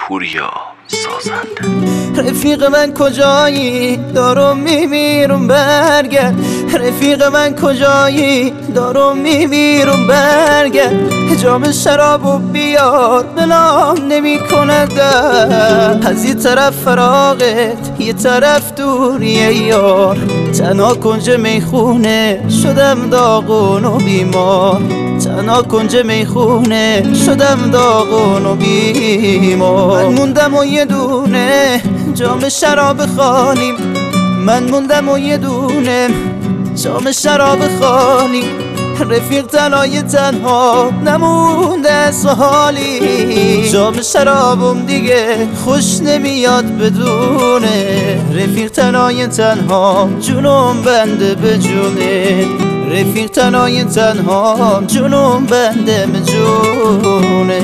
پوریا سازنده. رفیق من کجایی؟ دارم میمیرم برگرد. رفیق من کجایی؟ دارم میمیرم برگرد. جام شرابو بیار بلام نمی کند. از یه طرف فراغت یه طرف دوریه یار. تنها کنج میخونه شدم داغون و بیمار. تنها کنج میخونه شدم داغون و بیمار. من موندم و یه دونه جام شراب خالیم. من موندم و یه دونه جام شراب خالیم. رفیق تنهای تنها نمونده از حالی. جام شرابم دیگه خوش نمیاد بدونه. رفیق تنهای تنها جونم بنده به جونه. رفیق تنهای تنها جونم بنده به جونه.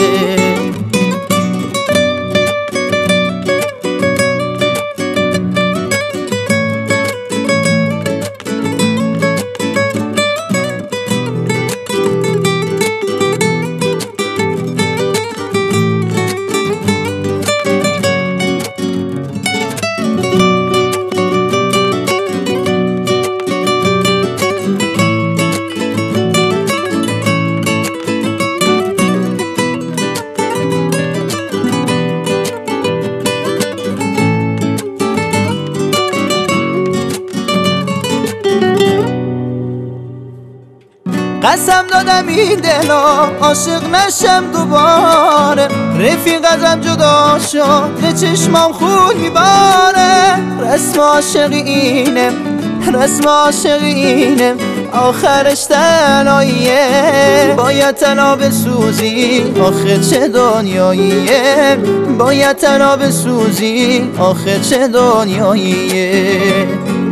قسم دادم این دلا عاشق نشم دوباره. رفیق ازم جدا شد به چشمام خون میباره. رسم عاشقی اینه، رسم عاشقی اینه، آخرش تنهاییه. باید تنها بسوزی آخه چه دنیاییه. باید تنها بسوزی آخه چه دنیاییه.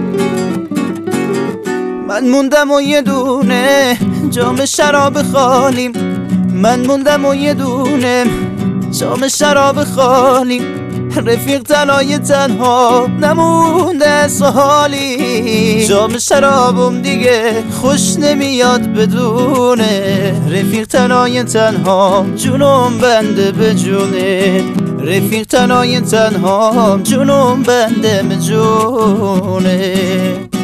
من موندم و یه دونه جام شراب خالیم. من موندم و یه دونه جام شراب خالیم. رفیق تنهای تنها نمونده از حالی. جام شرابم دیگه خوش نمیاد بدونه. رفیق تنهای تنها جونم بنده به جونه. رفیق تنهای تنها جونم بنده به جونه.